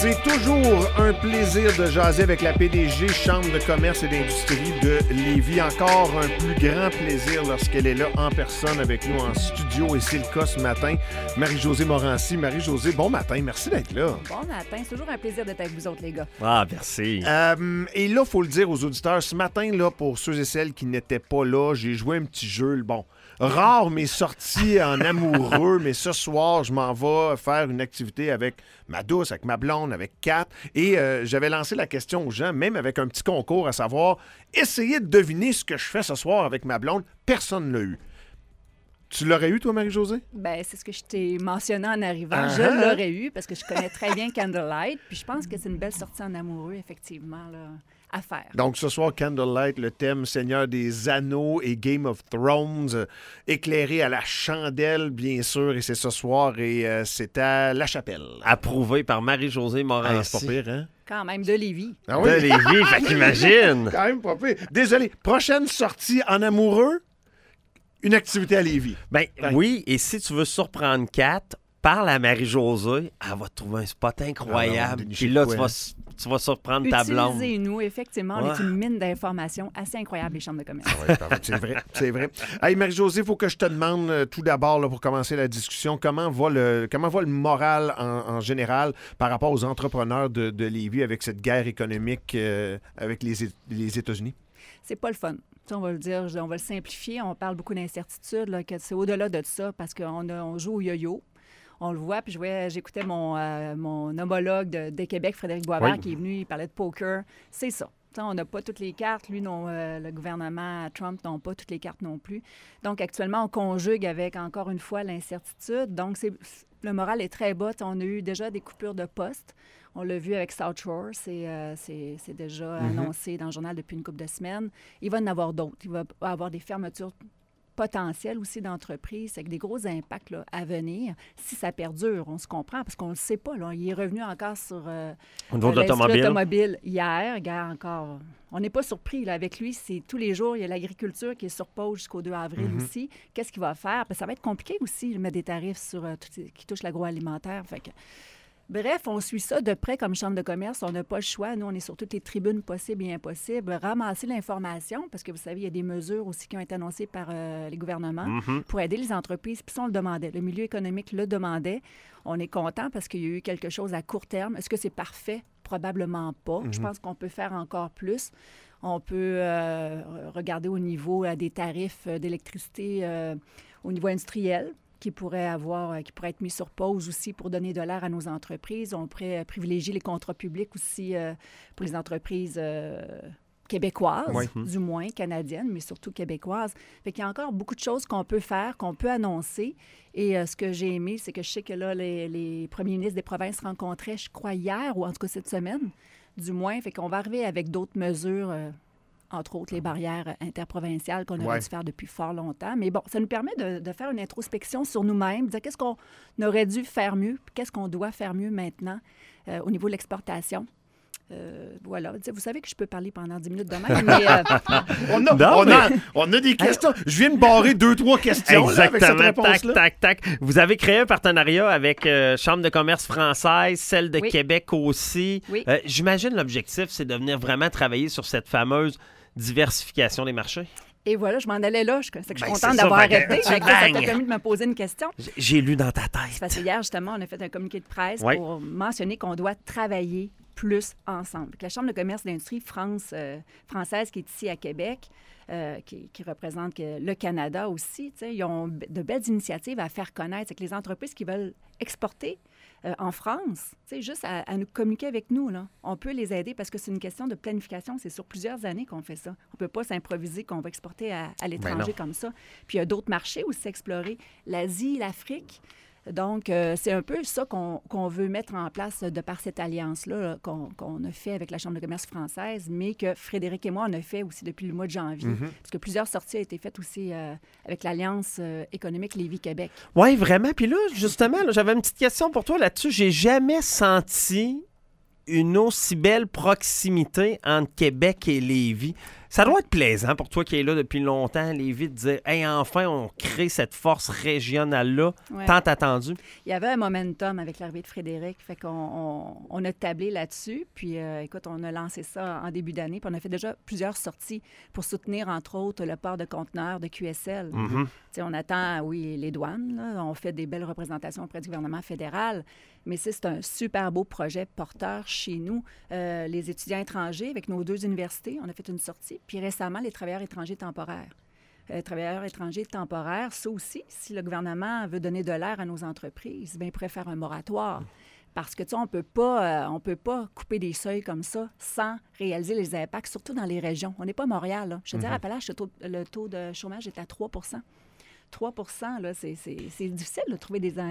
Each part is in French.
C'est toujours un plaisir de jaser avec la PDG Chambre de commerce et d'industrie de Lévis. Encore un plus grand plaisir lorsqu'elle est là en personne avec nous en studio. Et c'est le cas ce matin. Marie-Josée Morancy. Marie-Josée, bon matin. Merci d'être là. Bon matin. C'est toujours un plaisir d'être avec vous autres, les gars. Ah, merci. Et là, il faut le dire aux auditeurs, ce matin, là, pour ceux et celles qui n'étaient pas là, j'ai joué un petit jeu. Bon, rare mes sorties en amoureux, mais ce soir, je m'en vais faire une activité avec ma douce, avec ma blonde, avec Kat. Et j'avais lancé la question aux gens, même avec un petit concours, à savoir, essayez de deviner ce que je fais ce soir avec ma blonde. Personne ne l'a eu. Tu l'aurais eu, toi, Marie-Josée? Ben, c'est ce que je t'ai mentionné en arrivant. Je l'aurais eu parce que je connais très bien Candlelight. Puis je pense que c'est une belle sortie en amoureux, effectivement, là, à faire. Donc, ce soir, Candlelight, le thème Seigneur des Anneaux et Game of Thrones, éclairé à la chandelle, bien sûr. Et c'est ce soir et c'est à La Chapelle. Approuvé par Marie-Josée Morancy. C'est pas pire, hein? Quand même, de Lévis. Ah oui? De Lévis, fait qu'imagine. Quand même pas pire. Désolé. Prochaine sortie en amoureux, une activité à Lévis. Ben oui, et si tu veux surprendre Kat, parle à Marie-Josée, elle va te trouver un spot incroyable. Puis là, tu vas surprendre ta blonde. Utilisez-nous, effectivement. On est une mine d'informations assez incroyable, les chambres de commerce. Oui, c'est vrai, c'est vrai. Hey, Marie-Josée, il faut que je te demande tout d'abord, là, pour commencer la discussion, comment va le moral en général par rapport aux entrepreneurs de Lévis avec cette guerre économique avec les États-Unis? C'est pas le fun. On va le dire, on va le simplifier. On parle beaucoup d'incertitude, là, que c'est au-delà de ça parce qu'on joue au yo-yo. On le voit, puis j'écoutais mon homologue de Québec, Frédéric Boisvert, qui est venu, il parlait de poker. C'est ça. On n'a pas toutes les cartes. Lui, le gouvernement Trump n'a pas toutes les cartes non plus. Donc, actuellement, on conjugue avec, encore une fois, l'incertitude. Donc, le moral est très bas. On a eu déjà des coupures de postes. On l'a vu avec South Shore. C'est déjà annoncé dans le journal depuis une couple de semaines. Il va en avoir d'autres. Il va avoir des fermetures potentiel aussi d'entreprise, avec des gros impacts là, à venir. Si ça perdure, on se comprend, parce qu'on ne le sait pas. Là. Il est revenu encore sur au niveau de l'automobile hier. Regarde, encore, on n'est pas surpris. Là. Avec lui, c'est tous les jours, il y a l'agriculture qui est sur pause jusqu'au 2 avril aussi. Qu'est-ce qu'il va faire? Parce que ça va être compliqué aussi, de mettre des tarifs sur qui touchent l'agroalimentaire. Fait que... Bref, on suit ça de près comme chambre de commerce. On n'a pas le choix. Nous, on est sur toutes les tribunes possibles et impossibles. Ramasser l'information, parce que vous savez, il y a des mesures aussi qui ont été annoncées par les gouvernements pour aider les entreprises. Puis ça, on le demandait. Le milieu économique le demandait. On est content parce qu'il y a eu quelque chose à court terme. Est-ce que c'est parfait? Probablement pas. Je pense qu'on peut faire encore plus. On peut regarder au niveau des tarifs d'électricité au niveau industriel, qui pourrait être mis sur pause aussi pour donner de l'air à nos entreprises. On pourrait privilégier les contrats publics aussi pour les entreprises québécoises, du moins canadiennes, mais surtout québécoises. Fait qu'il y a encore beaucoup de choses qu'on peut faire, qu'on peut annoncer. Et ce que j'ai aimé, c'est que je sais que là, les premiers ministres des provinces se rencontraient, je crois, hier, ou en tout cas cette semaine, du moins. Fait qu'on va arriver avec d'autres mesures entre autres les barrières interprovinciales qu'on aurait dû faire depuis fort longtemps. Mais bon, ça nous permet de faire une introspection sur nous-mêmes, de dire qu'est-ce qu'on aurait dû faire mieux, qu'est-ce qu'on doit faire mieux maintenant au niveau de l'exportation. Voilà. Vous savez que je peux parler pendant 10 minutes de même, mais... on a des questions. Je viens de barrer 2-3 questions là, avec cette réponse-là. Tac. Vous avez créé un partenariat avec Chambre de commerce française, celle de Québec aussi. Oui. J'imagine l'objectif, c'est de venir vraiment travailler sur cette fameuse diversification des marchés. Et voilà, je m'en allais là. Je suis contente d'avoir arrêté. Ça t'a permis de me poser une question. J'ai lu dans ta tête. C'est parce que hier, justement, on a fait un communiqué de presse pour mentionner qu'on doit travailler plus ensemble. La Chambre de commerce et d'industrie française qui est ici à Québec, qui représente le Canada aussi, ils ont de belles initiatives à faire connaître. C'est que les entreprises qui veulent exporter en France, juste à nous communiquer avec nous, là. On peut les aider parce que c'est une question de planification. C'est sur plusieurs années qu'on fait ça. On ne peut pas s'improviser qu'on va exporter à l'étranger comme ça. Puis il y a d'autres marchés aussi à explorer. L'Asie, l'Afrique. Donc, c'est un peu ça qu'on veut mettre en place de par cette alliance-là qu'on a fait avec la Chambre de commerce française, mais que Frédéric et moi, on a fait aussi depuis le mois de janvier. Parce que plusieurs sorties ont été faites aussi avec l'Alliance économique Lévis-Québec. Oui, vraiment. Puis là, justement, j'avais une petite question pour toi là-dessus. J'ai jamais senti une aussi belle proximité entre Québec et Lévis. Ça doit être plaisant pour toi qui es là depuis longtemps, Lévis, de dire « Hey, enfin, on crée cette force régionale-là, tant attendue. » Il y avait un momentum avec l'arrivée de Frédéric, fait qu'on a tablé là-dessus. Puis, écoute, on a lancé ça en début d'année. Puis, on a fait déjà plusieurs sorties pour soutenir, entre autres, le port de conteneurs de QSL. On attend, oui, les douanes. Là. On fait des belles représentations auprès du gouvernement fédéral. Mais c'est un super beau projet porteur chez nous. Les étudiants étrangers, avec nos 2 universités, on a fait une sortie. Puis récemment, les travailleurs étrangers temporaires. Travailleurs étrangers temporaires, ça aussi, si le gouvernement veut donner de l'air à nos entreprises, bien, il pourrait faire un moratoire. Parce que, tu sais, on peut pas couper des seuils comme ça sans réaliser les impacts, surtout dans les régions. On n'est pas Montréal, là. Je te dis, à Appalaches, le taux de chômage est à 3 3 là, c'est difficile de trouver des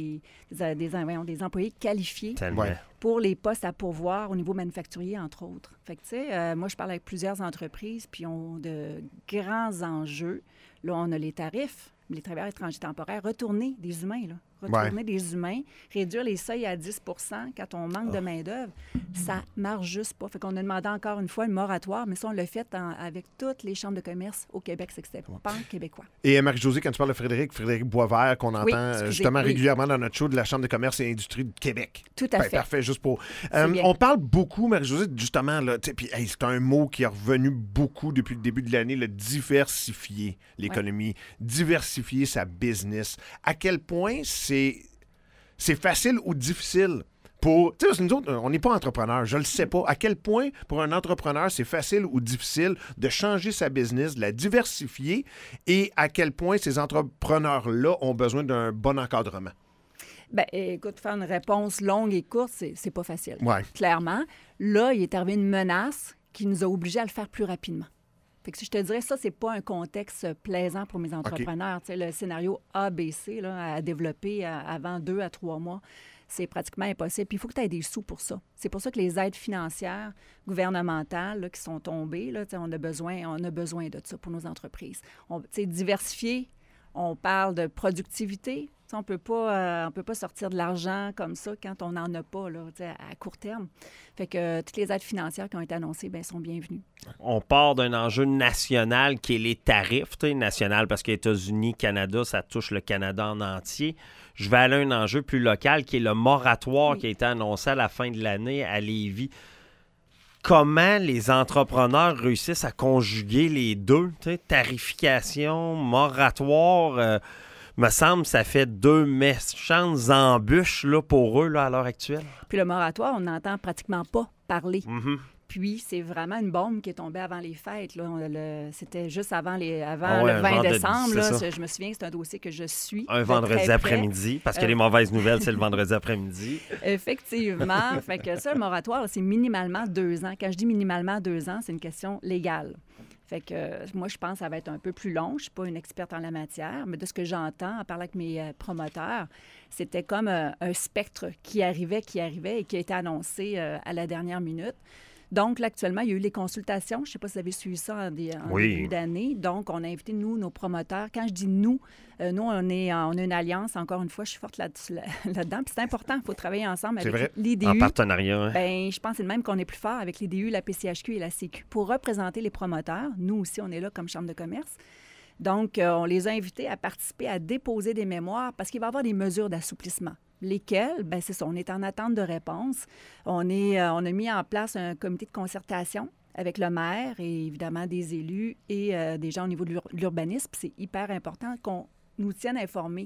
employés qualifiés pour les postes à pourvoir au niveau manufacturier, entre autres. Fait que, tu sais, moi, je parle avec plusieurs entreprises, puis ont de grands enjeux. Là, on a les tarifs, les travailleurs étrangers temporaires, retourner des humains, là. Retourner des humains, réduire les seuils à 10 quand on manque de main-d'œuvre, ça marche juste pas. Fait qu'on a demandé encore une fois un moratoire, mais ça, on l'a fait avec toutes les chambres de commerce au Québec, c'est que c'était pas québécois. Et Marie-Josée, quand tu parles de Frédéric Boisvert, qu'on entend régulièrement dans notre show de la Chambre de commerce et industrie de Québec. Tout à fait. Parfait, juste pour... on parle beaucoup, Marie-Josée, justement, là, puis c'est un mot qui est revenu beaucoup depuis le début de l'année, le diversifier l'économie, diversifier sa business. À quel point c'est facile ou difficile pour... Tu sais, nous autres, on n'est pas entrepreneurs. Je ne le sais pas. À quel point, pour un entrepreneur, c'est facile ou difficile de changer sa business, de la diversifier, et à quel point ces entrepreneurs-là ont besoin d'un bon encadrement? Bien, écoute, faire une réponse longue et courte, c'est pas facile. Ouais. Clairement. Là, il est arrivé une menace qui nous a obligés à le faire plus rapidement. Fait que si je te dirais, ça, c'est pas un contexte plaisant pour mes entrepreneurs. Okay. Le scénario ABC là, à développer avant 2 à 3 mois, c'est pratiquement impossible. Puis il faut que tu aies des sous pour ça. C'est pour ça que les aides financières gouvernementales là, qui sont tombées, là, on a besoin de ça pour nos entreprises. Diversifier, on parle de productivité. On ne peut pas sortir de l'argent comme ça quand on n'en a pas là, à court terme. Fait que toutes les aides financières qui ont été annoncées sont bienvenues. On part d'un enjeu national qui est les tarifs, national, parce que États-Unis, Canada, ça touche le Canada en entier. Je vais aller à un enjeu plus local qui est le moratoire qui a été annoncé à la fin de l'année à Lévis. Comment les entrepreneurs réussissent à conjuguer les deux, tarification, moratoire... me semble que ça fait 2 méchantes embûches là, pour eux là, à l'heure actuelle. Puis le moratoire, on n'entend pratiquement pas parler. Puis c'est vraiment une bombe qui est tombée avant les fêtes. Là. C'était juste avant le 20 décembre. Là, je me souviens que c'est un dossier que je suis. Un vendredi après-midi, parce que les mauvaises nouvelles, c'est le vendredi après-midi. Effectivement. Fait que ça, le moratoire, là, c'est minimalement 2 ans. Quand je dis minimalement 2 ans, c'est une question légale. Fait que moi, je pense que ça va être un peu plus long. Je ne suis pas une experte en la matière, mais de ce que j'entends en parlant avec mes promoteurs, c'était comme un spectre qui arrivait et qui a été annoncé à la dernière minute. Donc, là, actuellement, il y a eu les consultations. Je ne sais pas si vous avez suivi ça en début d'année. Donc, on a invité, nous, nos promoteurs. Quand je dis nous, nous, on a une alliance. Encore une fois, je suis forte là-dedans. Puis c'est important, il faut travailler ensemble avec l'IDU. En partenariat. Je pense que c'est le même qu'on est plus fort avec l'IDU, la PCHQ et la CQ. Pour représenter les promoteurs, nous aussi, on est là comme Chambre de commerce. Donc, on les a invités à participer, à déposer des mémoires parce qu'il va y avoir des mesures d'assouplissement. Lesquelles? Bien, c'est ça. On est en attente de réponse. On a mis en place un comité de concertation avec le maire et évidemment des élus et des gens au niveau de l'urbanisme. C'est hyper important qu'on nous tienne informés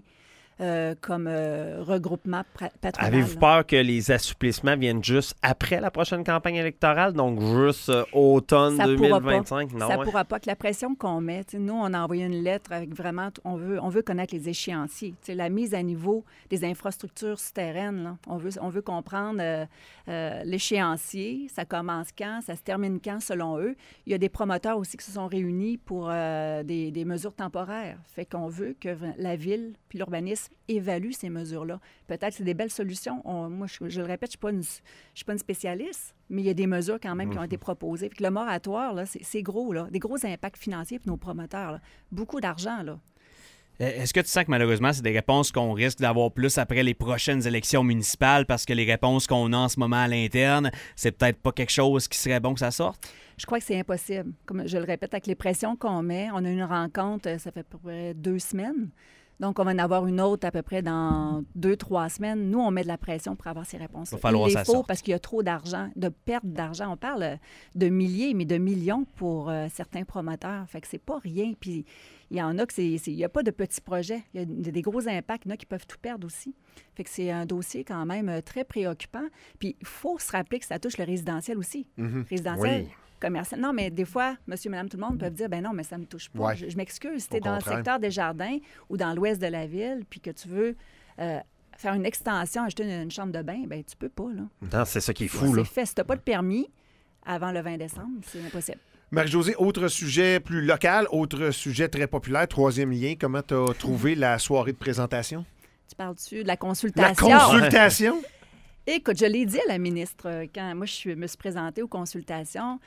comme regroupement patronal. Avez-vous peur que les assouplissements viennent juste après la prochaine campagne électorale, donc juste automne 2025? Non, ça ne pourra pas. Que la pression qu'on met, nous, on a envoyé une lettre avec vraiment, on veut connaître les échéanciers. La mise à niveau des infrastructures souterraines, là. On veut comprendre l'échéancier, ça commence quand, ça se termine quand, selon eux. Il y a des promoteurs aussi qui se sont réunis pour des mesures temporaires. Fait qu'on veut que la ville puis l'urbanisme évalue ces mesures-là. Peut-être que c'est des belles solutions. Moi, je le répète, je ne suis pas une spécialiste, mais il y a des mesures quand même qui ont été proposées. Puis le moratoire, là, c'est gros, là, des gros impacts financiers pour nos promoteurs. Là. Beaucoup d'argent, là. Est-ce que tu sens que malheureusement, c'est des réponses qu'on risque d'avoir plus après les prochaines élections municipales parce que les réponses qu'on a en ce moment à l'interne, c'est peut-être pas quelque chose qui serait bon que ça sorte? Je crois que c'est impossible. Comme je le répète, avec les pressions qu'on met, on a une rencontre, ça fait à peu près 2 semaines. Donc, on va en avoir une autre à peu près dans 2-3 semaines. Nous, on met de la pression pour avoir ces réponses. Il va falloir Il ça les faut sorte. parce qu'il y a trop d'argent, de perte d'argent. On parle de milliers, mais de millions pour certains promoteurs. Fait que c'est pas rien. Puis, il y en a que il n'y a pas de petits projets. Il y a des gros impacts. Il y en a qui peuvent tout perdre aussi. Fait que c'est un dossier quand même très préoccupant. Puis, il faut se rappeler que ça touche le résidentiel aussi. Résidentiel. Oui. Commercial. Non, mais des fois, monsieur, madame, tout le monde peuvent dire, ben non, mais ça ne me touche pas. Ouais. Je m'excuse. Si tu Au es dans le contraire. secteur des jardins ou dans l'ouest de la ville, puis que tu veux faire une extension, acheter une chambre de bain, ben tu peux pas, là. Non, c'est ça qui est fou, là. C'est fait. Si tu n'as pas de permis avant le 20 décembre, c'est impossible. Marie-Josée, autre sujet plus local, autre sujet très populaire, 3e lien. Comment tu as trouvé la soirée de présentation? Tu parles-tu de la La consultation? consultation? Écoute, je l'ai dit à la ministre quand moi me suis présentée aux consultations.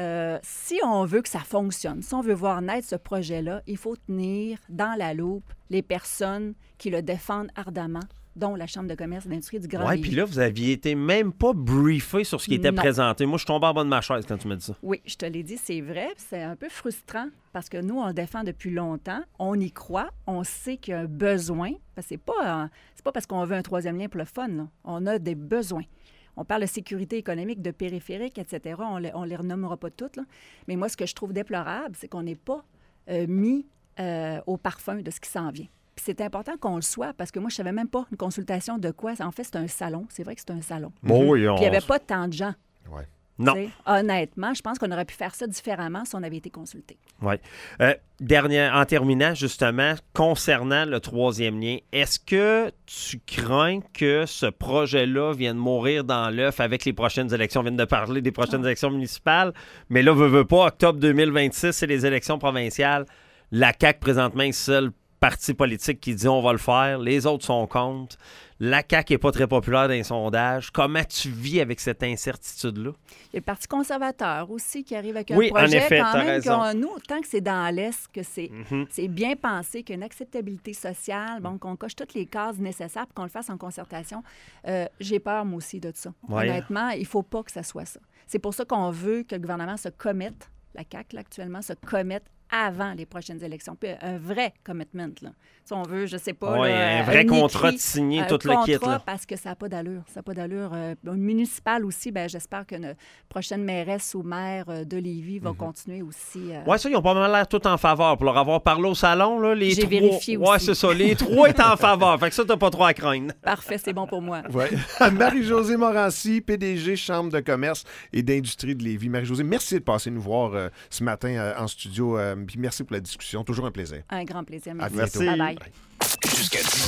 Si on veut que ça fonctionne, si on veut voir naître ce projet-là, il faut tenir dans la loupe les personnes qui le défendent ardemment, dont la Chambre de commerce et d'industrie du Grand Ouais, Lévis. puis là, vous aviez été même pas briefé sur ce qui était Non. présenté. Moi, je suis tombé en bas de ma chaise quand tu m'as dit ça. Oui, je te l'ai dit, c'est vrai. C'est un peu frustrant parce que nous, on le défend depuis longtemps. On y croit. On sait qu'il y a un besoin. Parce que c'est pas parce qu'on veut un 3e lien pour le fun, là. On a des besoins. On parle de sécurité économique, de périphérique, etc. On les renommera pas toutes, là. Mais moi, ce que je trouve déplorable, c'est qu'on n'est pas mis au parfum de ce qui s'en vient. Puis c'est important qu'on le soit parce que moi, je savais même pas une consultation de quoi. En fait, c'est un salon. C'est vrai que c'est un salon. Bon, oui, Puis il n'y avait pas tant de gens. Ouais. Non. Tu sais, honnêtement, je pense qu'on aurait pu faire ça différemment si on avait été consulté. Oui. En terminant, justement, concernant le 3e lien, est-ce que tu crains que ce projet-là vienne mourir dans l'œuf avec les prochaines élections? On vient de parler des prochaines élections municipales, mais là, veut pas, octobre 2026, c'est les élections provinciales. La CAQ, présentement, est le seul parti politique qui dit on va le faire. Les autres sont contre. La CAQ n'est pas très populaire dans les sondages. Comment tu vis avec cette incertitude-là? Il y a le Parti conservateur aussi qui arrive avec un Oui, en projet effet, quand t'as même raison. nous, tant que c'est dans l'Est, que c'est bien pensé, qu'il y a une acceptabilité sociale, bon, qu'on coche toutes les cases nécessaires pour qu'on le fasse en concertation, j'ai peur, moi aussi, de ça. Ouais. Honnêtement, il ne faut pas que ça soit ça. C'est pour ça qu'on veut que le gouvernement se commette, la CAQ, là, actuellement, se commette avant les prochaines élections. Puis un vrai commitment, là. Si on veut, je sais pas... Oui, là, un vrai contrat écrit, de signer, un tout le kit. contrat, Là. parce que ça n'a pas d'allure. Ça n'a pas d'allure. Municipal aussi, ben, j'espère que notre prochaine mairesse ou maire de Lévis va continuer aussi. Oui, ça, ils ont pas mal l'air tout en faveur. Pour leur avoir parlé au salon, là, les J'ai trois... vérifié Ouais, aussi. c'est ça. Les 3 est en faveur. Fait que ça, t'as pas trop à craindre. Parfait, c'est bon pour moi. Ouais. Marie-Josée Morancy, PDG Chambre de commerce et d'industrie de Lévis. Marie-Josée, merci de passer nous voir ce matin en studio. Puis merci pour la discussion. Toujours un plaisir. Un grand plaisir. À Merci. bientôt. Bye-bye. Jusqu'à 10